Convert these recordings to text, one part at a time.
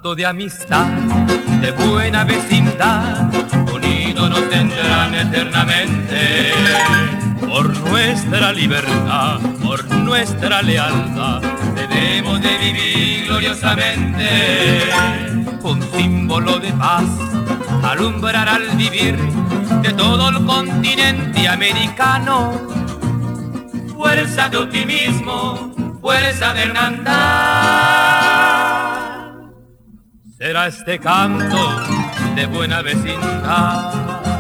Santo de amistad, de buena vecindad, unidos nos tendrán eternamente. Por nuestra libertad, por nuestra lealtad, debemos de vivir gloriosamente. Un símbolo de paz alumbrará al vivir de todo el continente americano. Fuerza de optimismo, fuerza de hermandad. Será este canto de buena vecindad.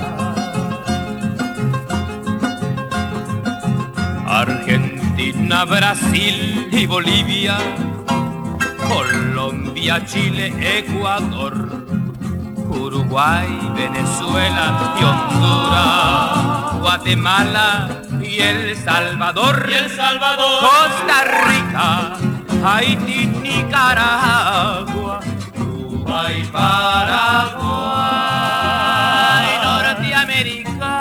Argentina, Brasil y Bolivia, Colombia, Chile, Ecuador, Uruguay, Venezuela y Honduras, Guatemala y El Salvador, Costa Rica, Haití, Nicaragua, Cuba y Paraguay, Norteamérica,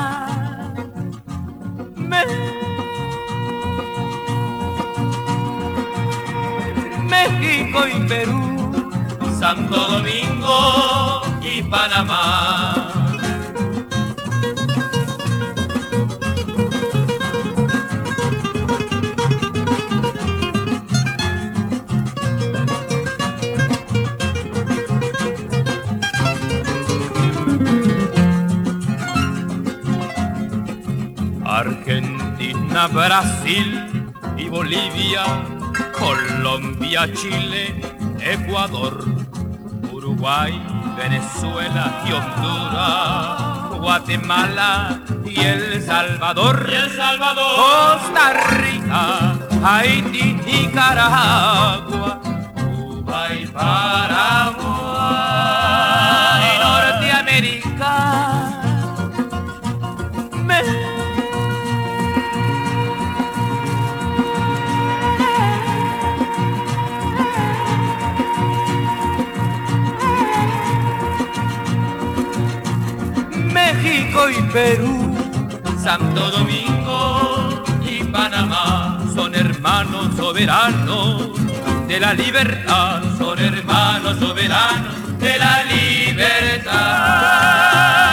México y Perú, Santo Domingo y Panamá. Argentina, Brasil y Bolivia, Colombia, Chile, Ecuador, Uruguay, Venezuela y Honduras, Guatemala y El Salvador, Costa Rica, Haití, Nicaragua, Cuba y Paraguay, Norteamérica, México y Perú, Santo Domingo y Panamá son hermanos soberanos de la libertad, son hermanos soberanos de la libertad.